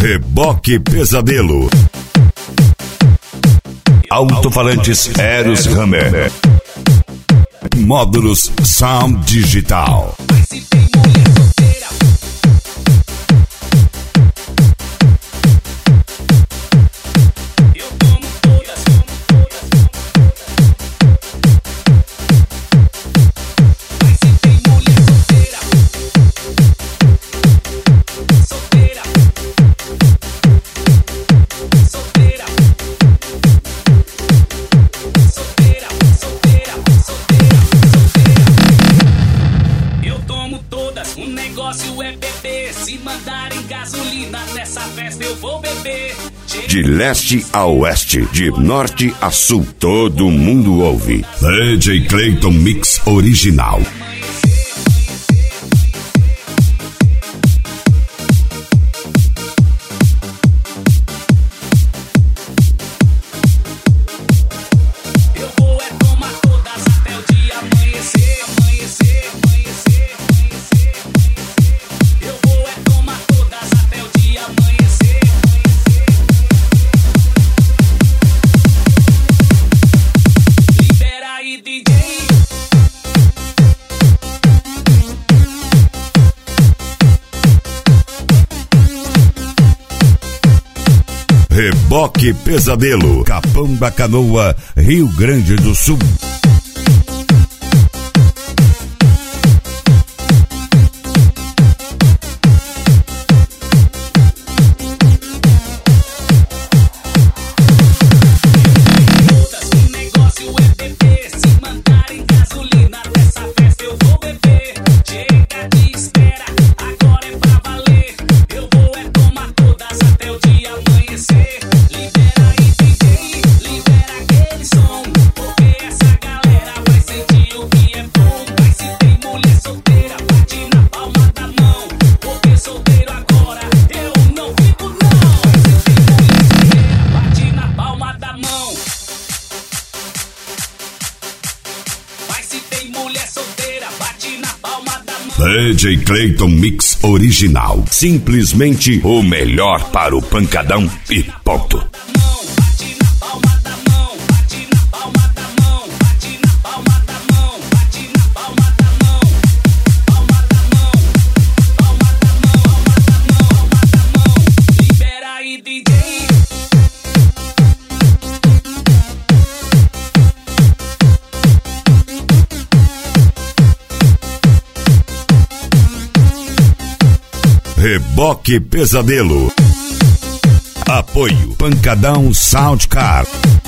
Reboque Pesadelo. Alto-falantes Eros Hammer. Módulos Sound Digital. De leste a oeste, de norte a sul, todo mundo ouve. DJ Clayton Mix Original. Reboque Pesadelo, Capão da Canoa, Rio Grande do Sul. DJ Clayton Mix Original. Simplesmente o melhor para o pancadão e ponto. Reboque Pesadelo. Apoio Pancadão Soundcar.